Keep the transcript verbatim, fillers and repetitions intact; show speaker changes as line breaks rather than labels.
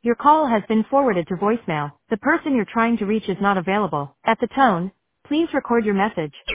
Your call has been forwarded to voicemail. The person you're trying to reach is not available. At the tone, please record your message.